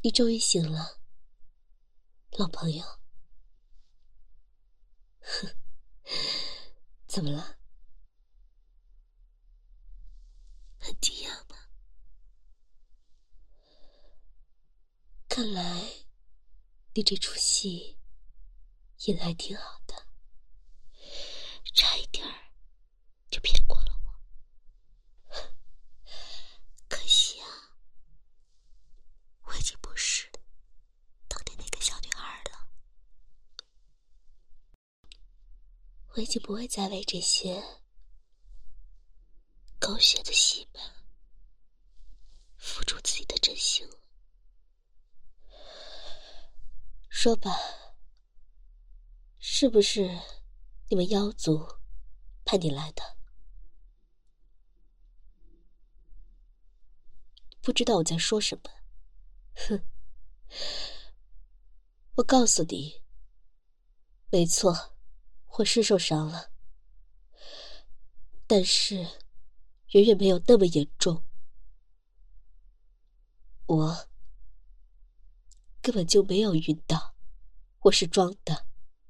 你终于醒了，老朋友。哼，怎么了？很惊讶吗？看来你这出戏演得还挺好的，差一点儿就骗过了我。可惜啊，我已经不是当年那个小女孩了。我已经不会再为这些狗血的戏码付出自己的真心了。说吧，是不是你们妖族派你来的？不知道我在说什么？哼，我告诉你，没错，我是受伤了，但是远远没有那么严重。我根本就没有晕倒，我是装的，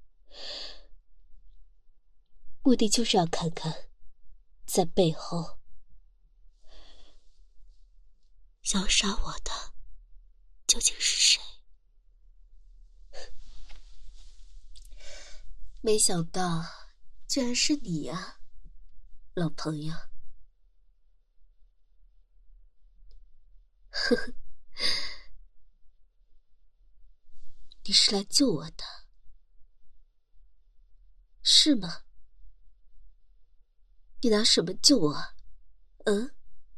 目的就是要看看在背后想杀我的究竟是谁。没想到居然是你啊，老朋友。呵呵，你是来救我的，是吗？你拿什么救我？嗯？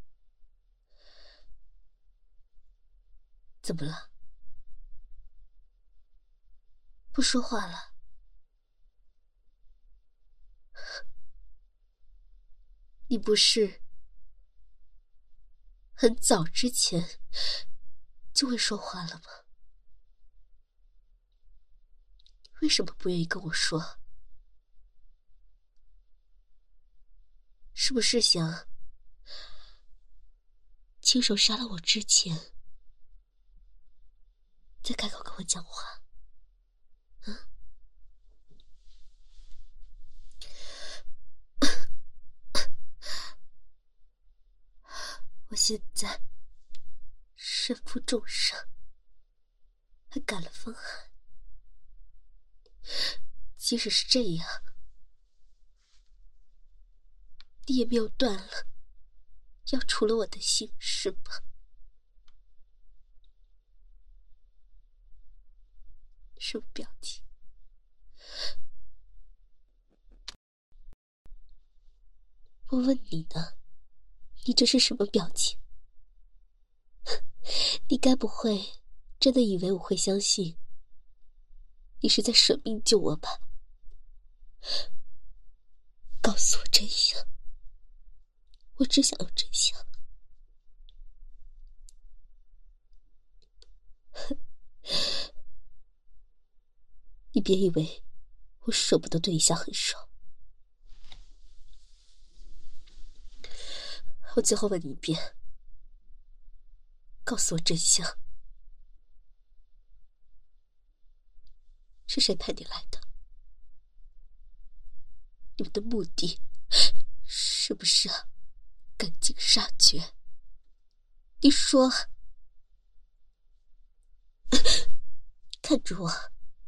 怎么了？不说话了？你不是很早之前就会说话了吗？为什么不愿意跟我说？是不是想亲手杀了我之前再开口跟我讲话？嗯？我现在身负重伤，还感了风寒，即使是这样，你也没有断了要除了我的心，是吗？什么表情？我问你呢，你这是什么表情？你该不会真的以为我会相信你是在舍命救我吧？告诉我真相，我只想要真相。你别以为我舍不得对你下狠手。我最后问你一遍，告诉我真相，是谁派你来的？你们的目的是不是啊？赶尽杀绝？你说，看着我。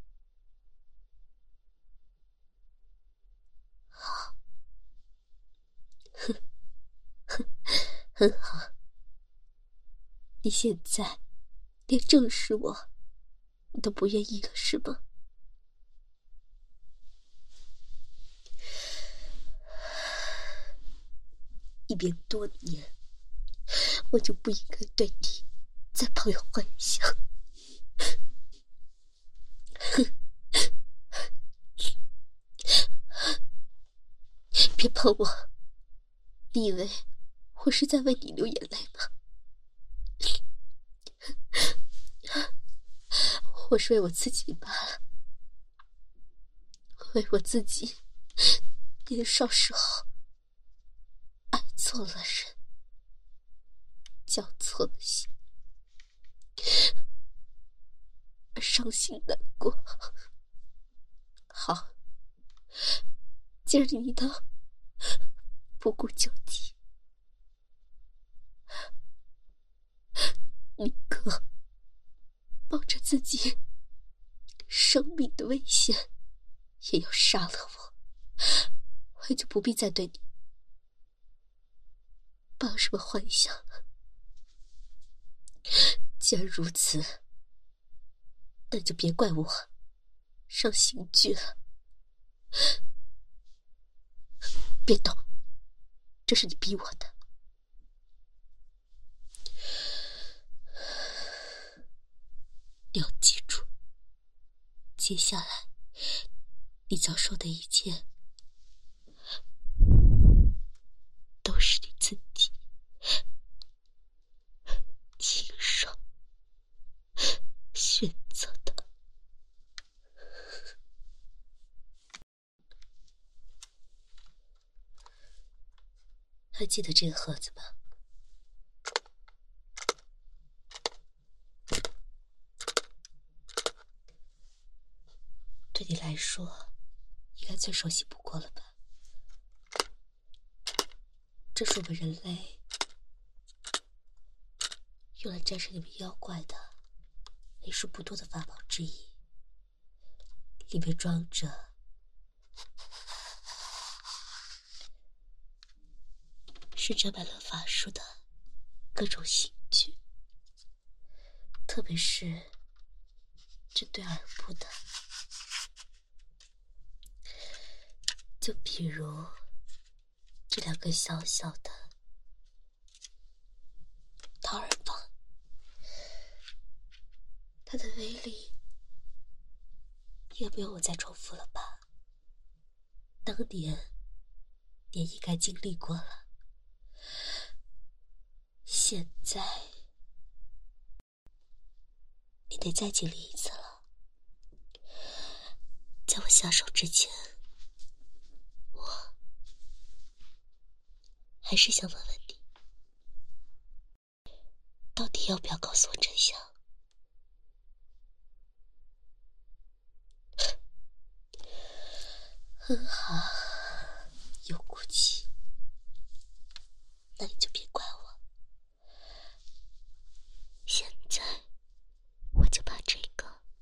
好，很好。你现在连正视我你都不愿意了，是吗？1年多年，我就不应该对你再抱有幻想。别碰我！你以为我是在为你流眼泪吗？我是为我自己罢了，为我自己年少时候爱错了人，交错了心。 伤心难过。好，既然你都不顾救济，宁可冒着自己生命的危险，也要杀了我，我就不必再对你抱什么幻想了。既然如此，那就别怪我上刑具了。别动，这是你逼我的。你要记住，接下来你遭受的一切都是你自己亲手选择的。还记得这个盒子吗？对你来说应该最熟悉不过了吧。这是我们人类用来战胜你们妖怪的为数不多的法宝之一，里面装着是沾满了法术的各种刑具，特别是针对耳部的，就比如这两个小小的掏耳棒，它的威力也不用我再重复了吧？当年你也应该经历过了。现在你得再经历一次了。在我下手之前，我还是想问问你，到底要不要告诉我真相？很好，有骨气，那你就别怪我。现在我就把这个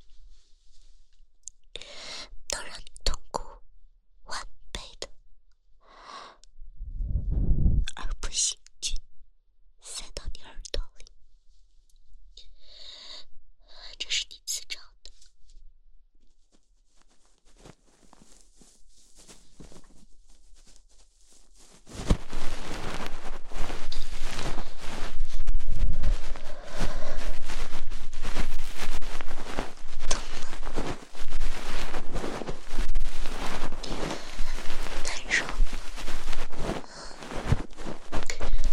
能让你痛苦1倍的耳部刑具塞到你耳朵里，这是你自找的。难受，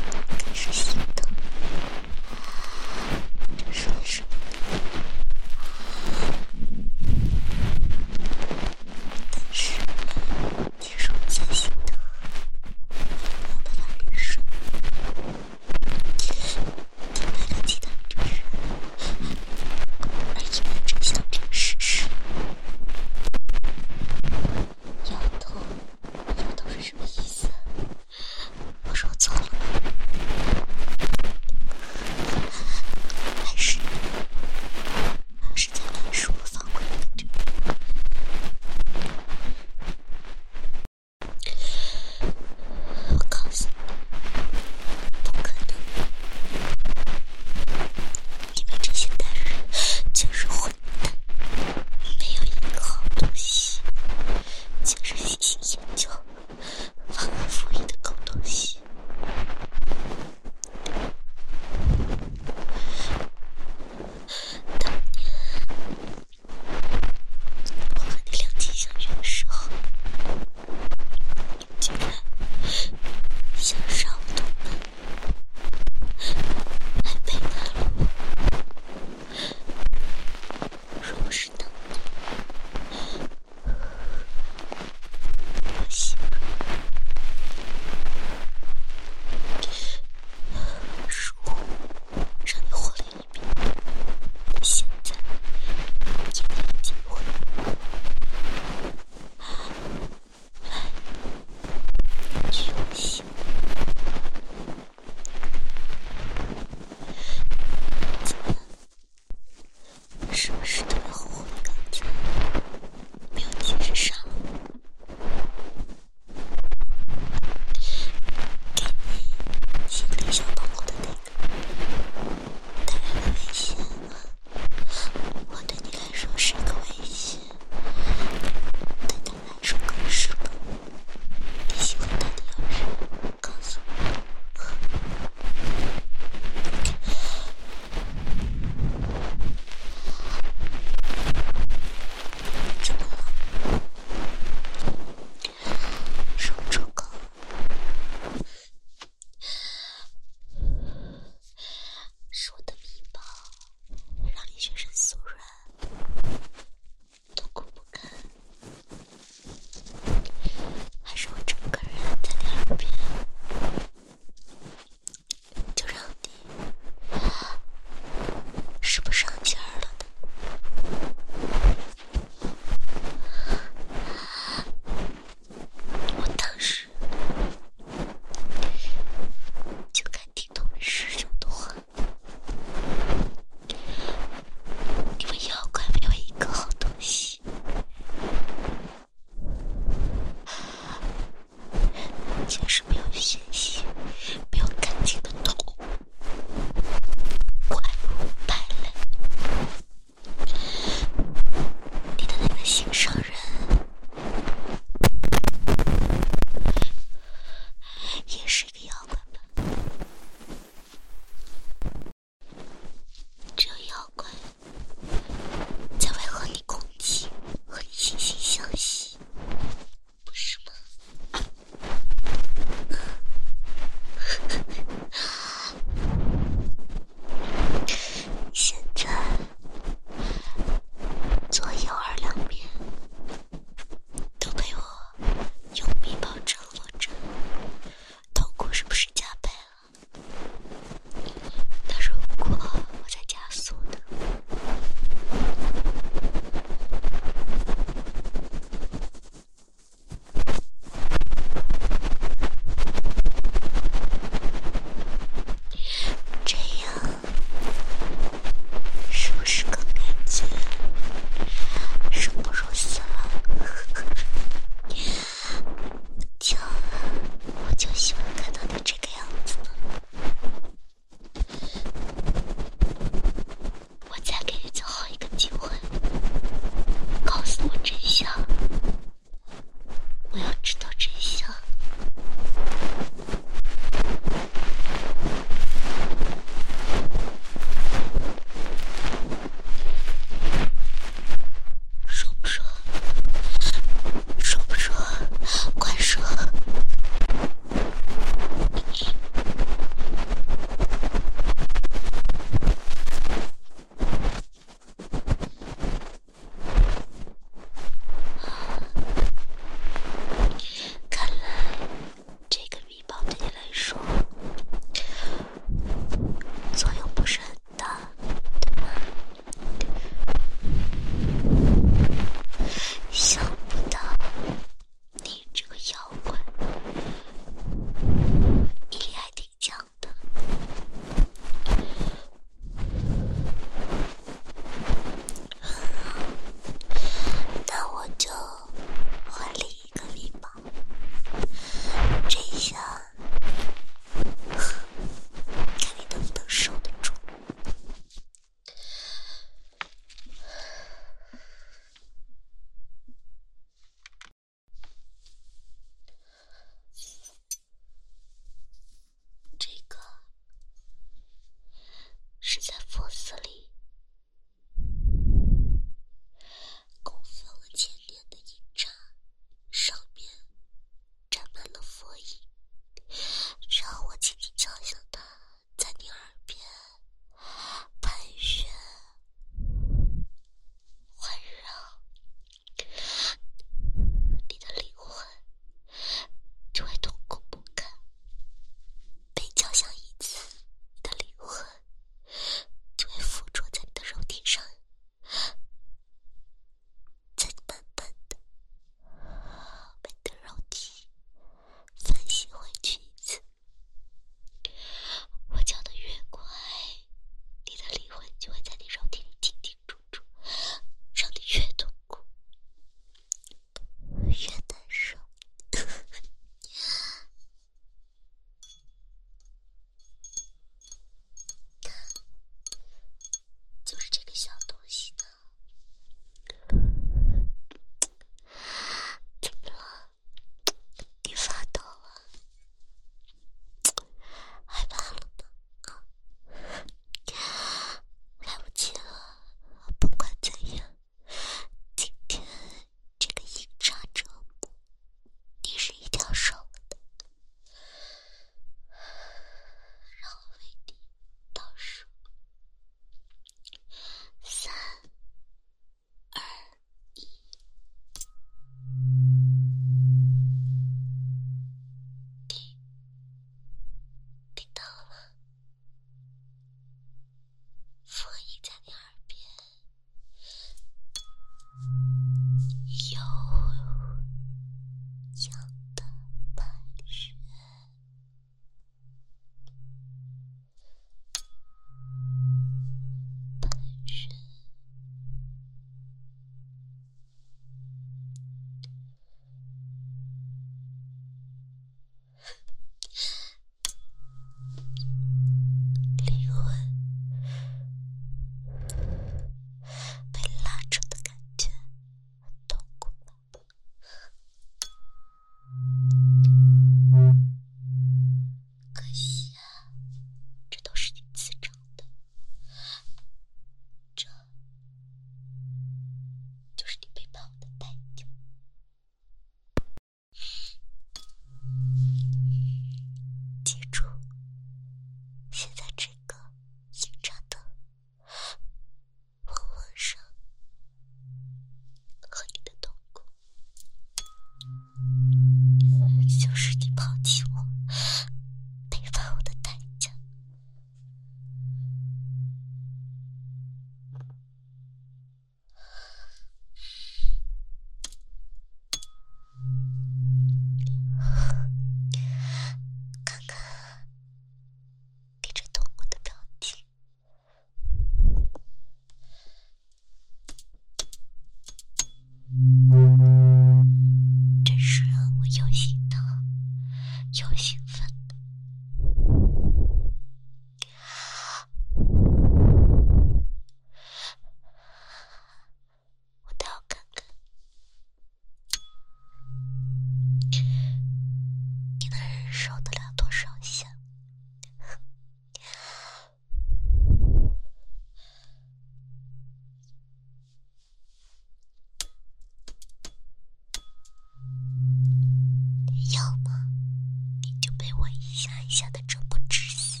下一下的这么窒息，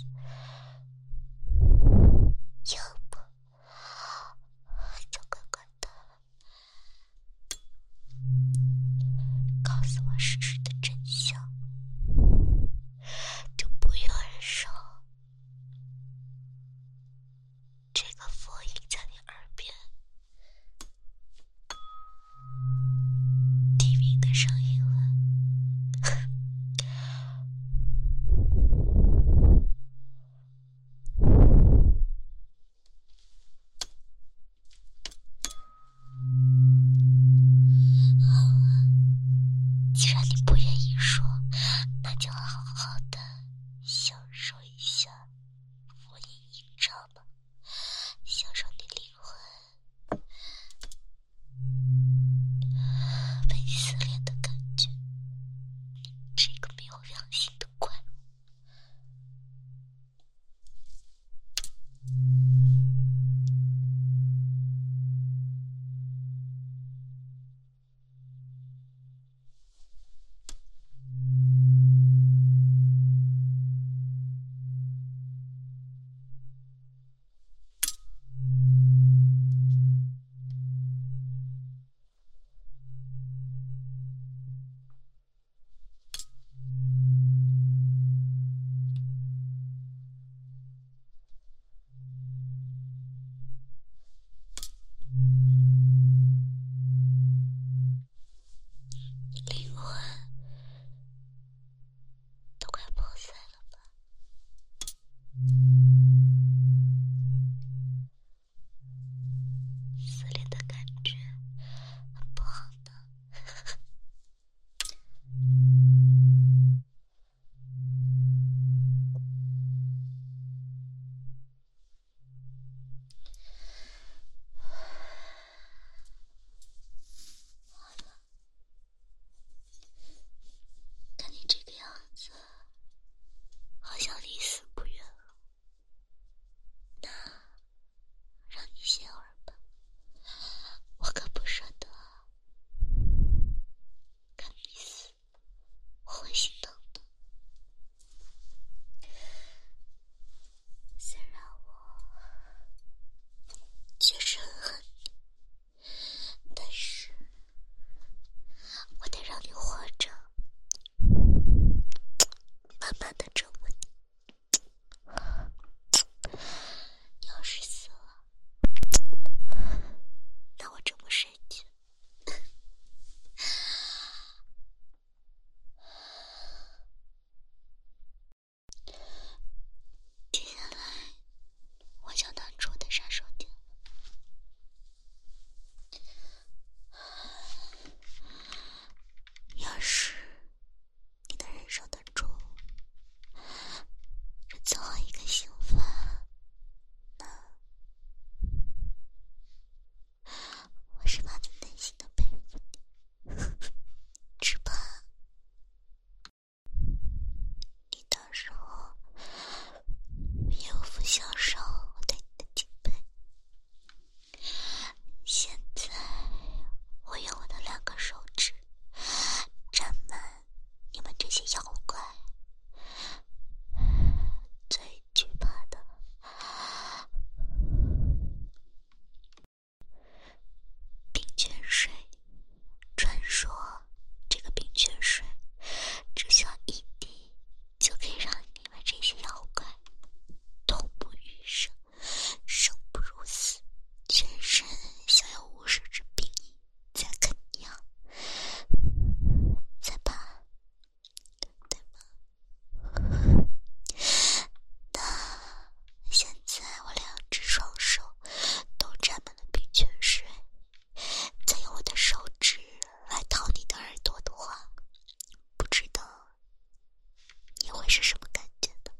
要不就乖乖的告诉我事实的真相，就不要忍受这个佛音在你耳边低鸣的声音了。既然你不愿意说，那就好好的享受一下佛音吟唱吧，享受你灵魂被撕裂的感觉，这个没有良心的怪物。灵魂都快破碎了吧？撕裂的感觉很不好的。看你这个样子，好像离死不远了。那让你歇会儿吧，我可不舍得看你死，我会心疼的。虽然我确实很恨你，但是我得让你活着，慢慢的折磨你。你要是死了，那我折磨谁去？接下来我就拿出我的杀手锏。要是你能忍受得住这最后一个刑罚，那我是发自内心的佩服你。只怕你到时候也无福消受我对你的敬佩。现在我用我的2个手指沾满你们这些妖怪最惧怕的冰泉水。传说这个冰泉水只需要1滴，就可以让你们这些妖怪痛不欲生，生不如死，全身像有50只冰蚁在啃咬，在爬，对吗？那现在我2只双手都沾满了冰泉水，再用我的手指来掏你的耳朵的话，不知道你会是什么感觉呢？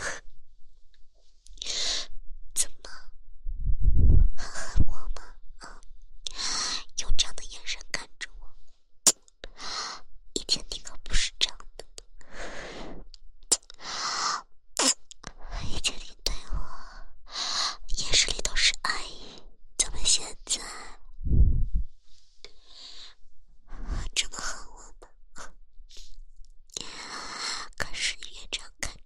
怎么很恨我吗？用这样的眼神看着我，以前你可不是这样的。以前你对我眼神里都是爱意，怎么现在这么恨我呢？可是越这样看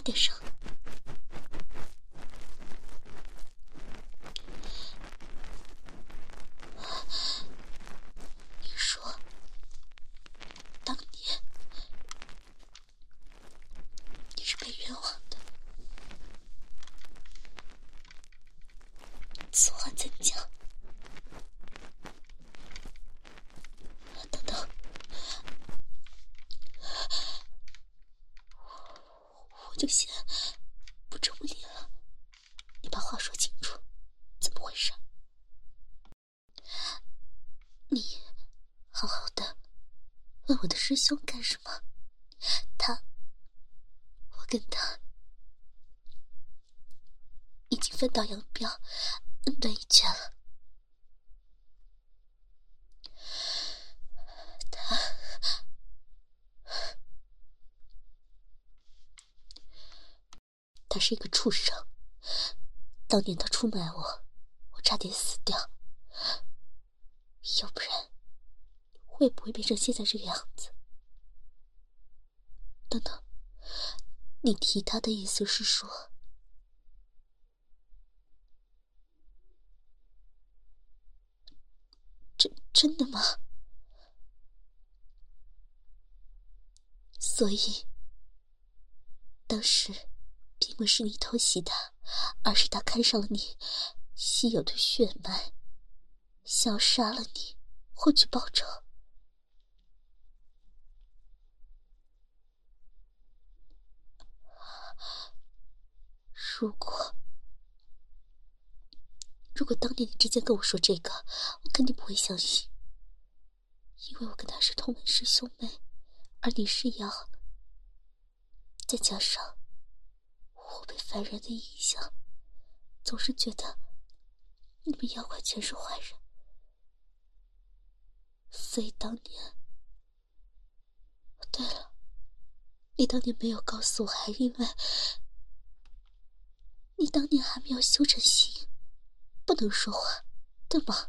点声。你说，当年你是被冤枉的，此话怎讲？等等，我就先不折磨你了，你把话说清楚，怎么回事？你好好的问我的师兄干什么？我跟他已经分道扬镳，恩断义绝了。他是一个畜生，当年他出卖我差点死掉，要不然会不会变成现在这个样子？等等，你提他的意思是说，真的吗？所以当时并不是你偷袭他，而是他看上了你稀有的血脉，想要杀了你获取报酬。如果当年你直接跟我说这个，我肯定不会相信，因为我跟他是同门师兄妹，而你是妖，再加上我被凡人的影响，总是觉得你们妖怪全是坏人，所以当年，对了，你当年没有告诉我，还因为你当年还没有修成形，不能说话，对吗？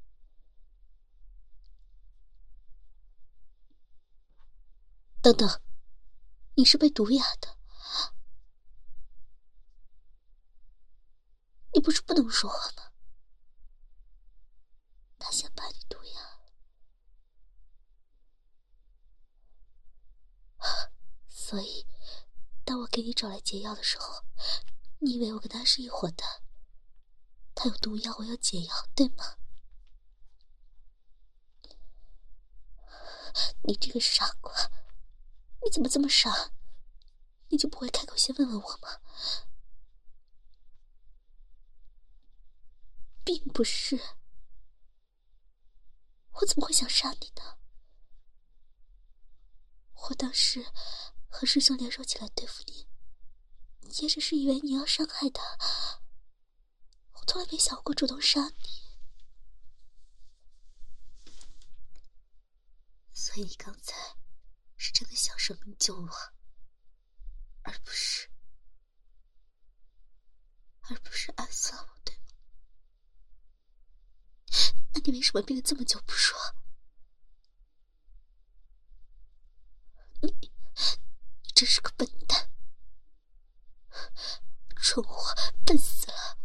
等等，你是被毒哑的，你不是不能说话吗？他先把你毒哑了，所以当我给你找来解药的时候，你以为我跟他是一伙的，他有毒药，我有解药，对吗？你这个傻瓜，你怎么这么傻？你就不会开口先问问我吗？并不是，我怎么会想杀你呢？我当时和师兄联手起来对付你，也只是以为你要伤害他，我从来没想过主动杀你。所以你刚才是真的想舍命救我，而不是暗算我，对吗？那你为什么憋了这么久不说？你真是个笨蛋，蠢货，笨死了！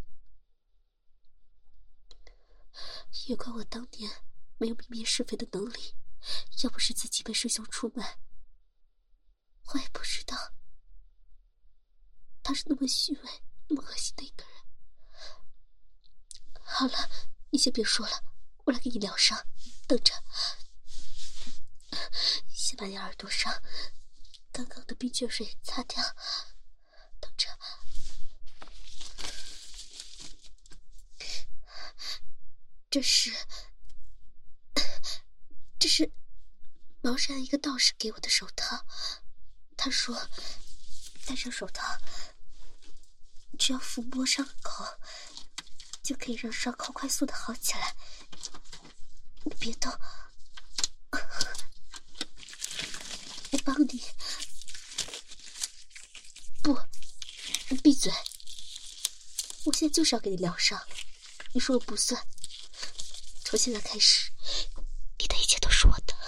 也怪我当年没有泯灭是非的能力，要不是自己被师兄出卖，我也不知道他是那么虚伪、那么恶心的一个人。好了，你先别说了，我来给你疗伤，等着。先把你耳朵上刚刚的冰泉水擦掉，等着。这是茅山一个道士给我的手套，他说戴上手套，只要抚摸伤口，就可以让伤口快速的好起来。你别动，我帮你。不，你闭嘴！我现在就是要给你疗伤，你说了不算。从现在开始，你的一切都是我的。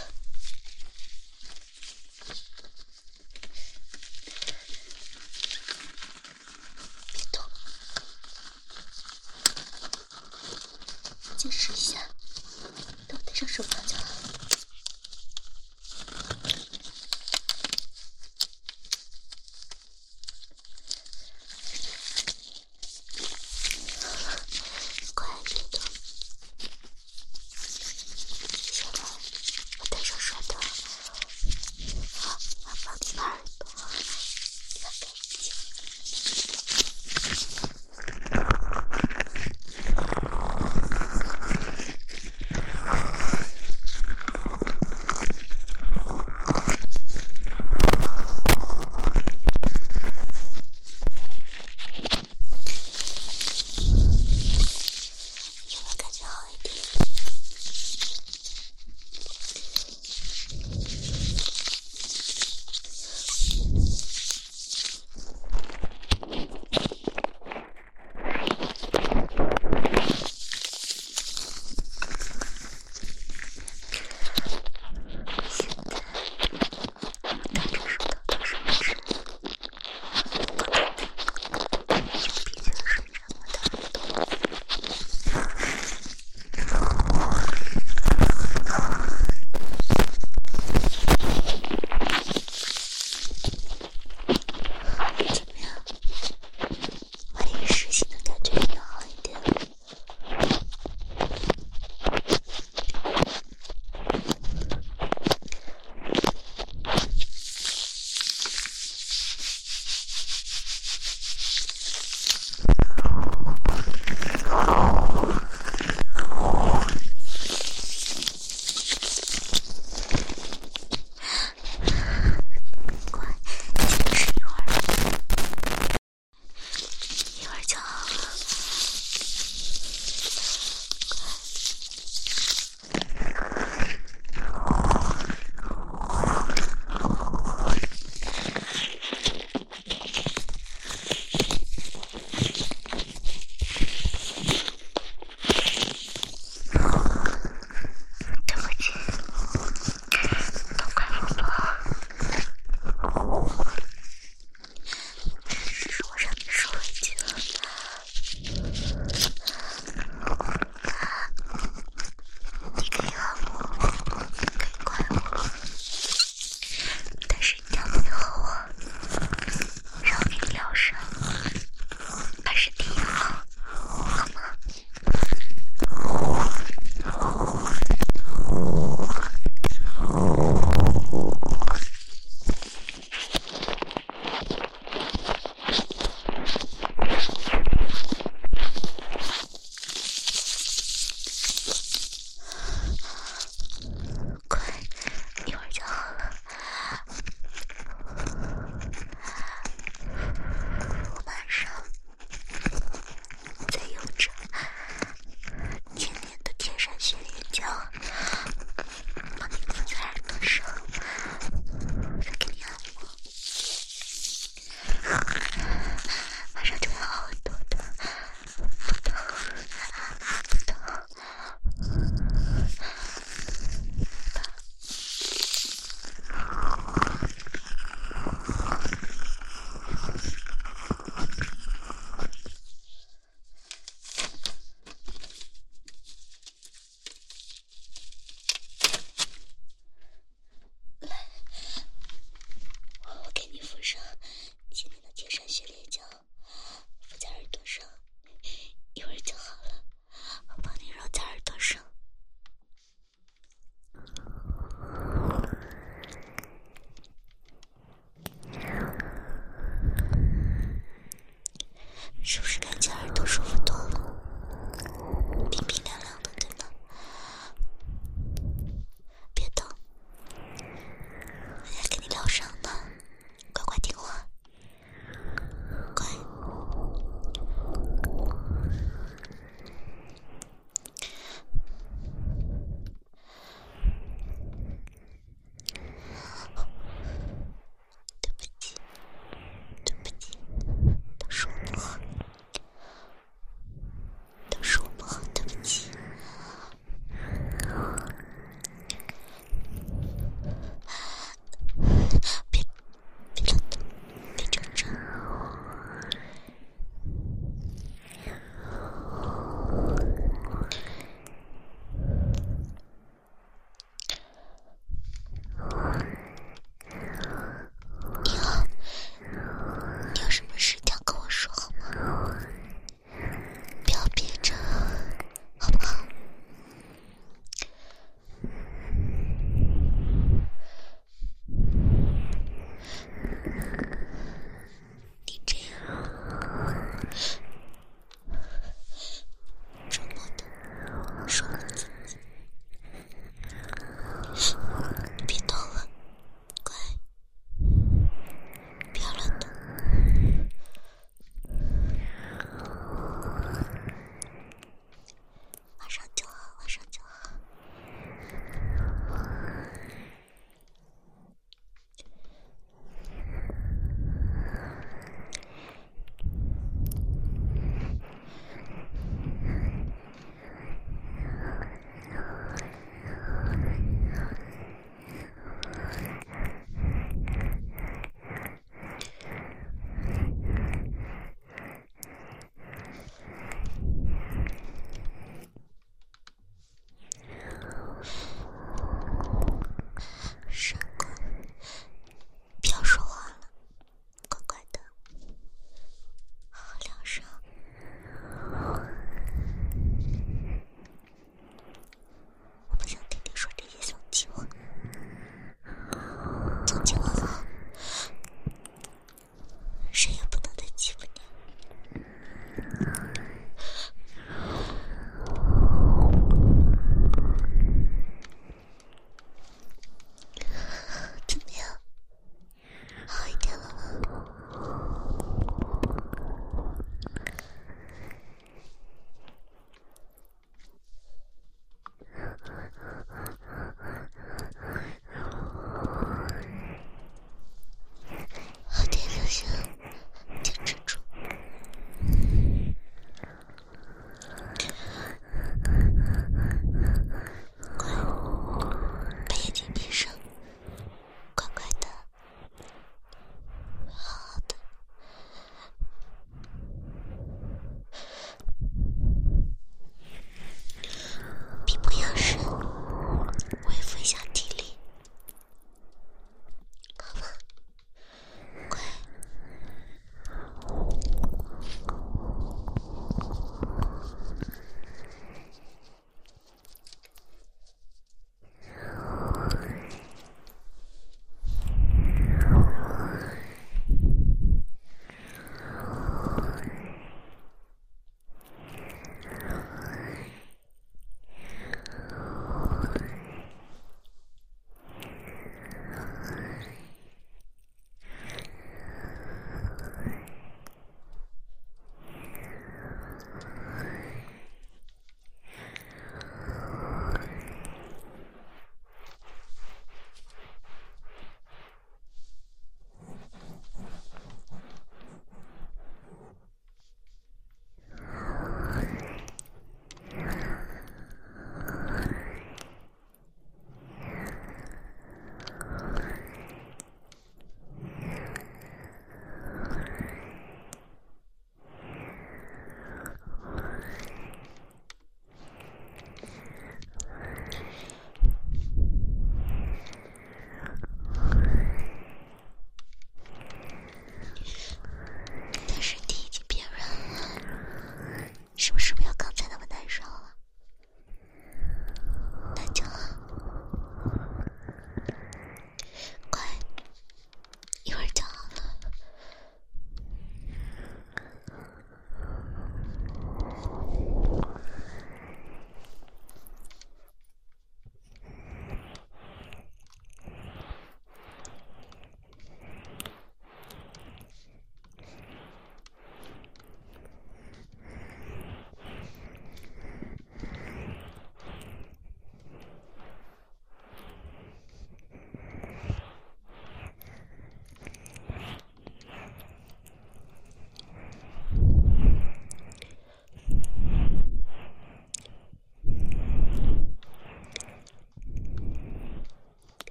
见识一下，等我戴上手套就好。快点动！接下来我戴上手套，帮你把耳朵擦干净。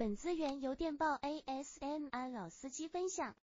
本资源由电报 ASMR 老司机分享。